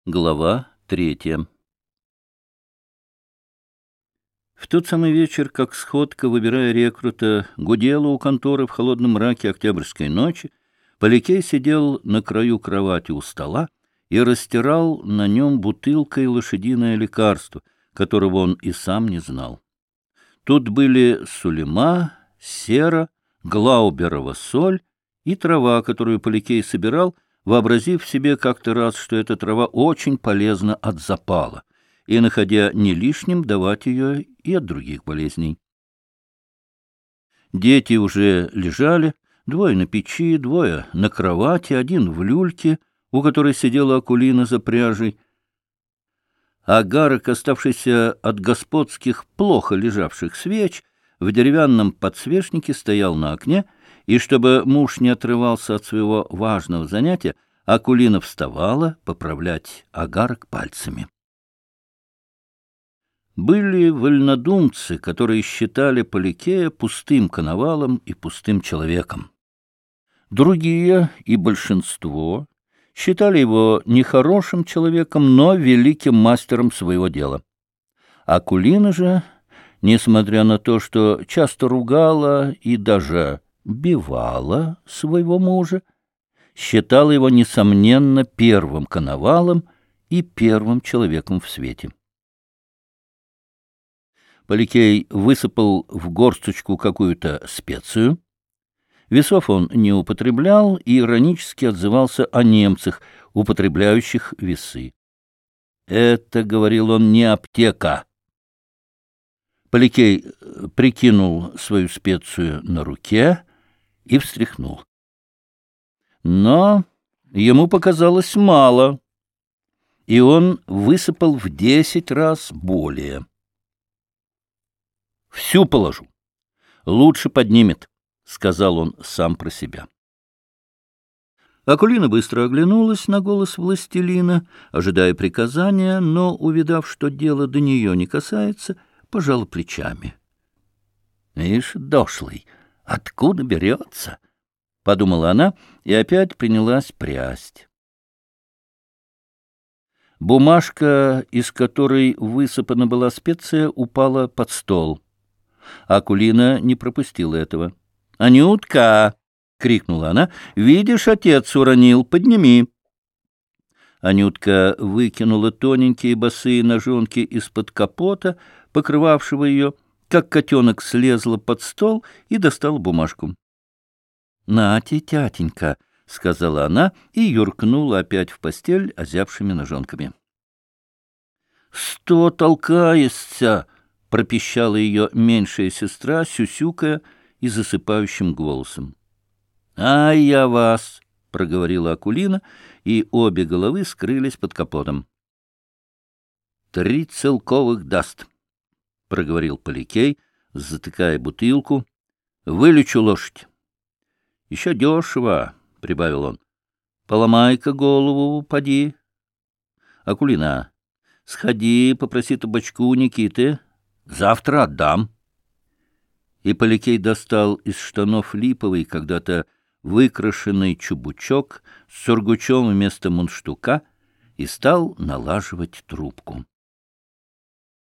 Глава 3. В тот самый вечер, как сходка, выбирая рекрута, гудела у конторы в холодном мраке октябрьской ночи, Поликей сидел на краю кровати у стола и растирал на нем бутылкой лошадиное лекарство, которого он и сам не знал. Тут были сулема, сера, глауберова соль и трава, которую Поликей собирал, вообразив себе как-то раз, что эта трава очень полезна от запала, и находя не лишним давать ее и от других болезней. Дети уже лежали, двое на печи, двое на кровати, один в люльке, у которой сидела Акулина за пряжей. Агарок, оставшийся от господских плохо лежавших свеч, в деревянном подсвечнике стоял на окне, и чтобы муж не отрывался от своего важного занятия, Акулина вставала поправлять агарок пальцами. Были вольнодумцы, которые считали Поликея пустым коновалом и пустым человеком. Другие, и большинство, считали его не хорошим человеком, но великим мастером своего дела. Акулина же, несмотря на то, что часто ругала и даже бивала своего мужа, считала его, несомненно, первым коновалом и первым человеком в свете. Поликей высыпал в горсточку какую-то специю. Весов он не употреблял и иронически отзывался о немцах, употребляющих весы. «Это, — говорил он, — не аптека». Поликей прикинул свою специю на руке и встряхнул. Но ему показалось мало, и он высыпал в 10 раз более. «Всю положу. Лучше поднимет», — сказал он сам про себя. Акулина быстро оглянулась на голос властелина, ожидая приказания, но, увидав, что дело до нее не касается, пожала плечами. «Ишь, дошлый, откуда берется?» — подумала она и опять принялась прясть. Бумажка, из которой высыпана была специя, упала под стол. Акулина не пропустила этого. «Анютка!» — крикнула она. «Видишь, отец уронил, подними!» Анютка выкинула тоненькие босые ножонки из-под капота, покрывавшего ее, как котенок слезла под стол и достала бумажку. «Нате, тятенька!» — сказала она и юркнула опять в постель озябшими ножонками. «Сто толкаешься!» — пропищала ее меньшая сестра, сюсюкая и засыпающим голосом. «Ай, я вас!» — проговорила Акулина, и обе головы скрылись под капотом. «3 целковых даст», — проговорил Поликей, затыкая бутылку. «Вылечу лошадь». «Еще дешево», — прибавил он. «Поломай-ка голову, поди». «Акулина, сходи, попроси табачку у Никиты. Завтра отдам». И Поликей достал из штанов липовый, когда-то выкрашенный чубучок с сургучом вместо мундштука и стал налаживать трубку.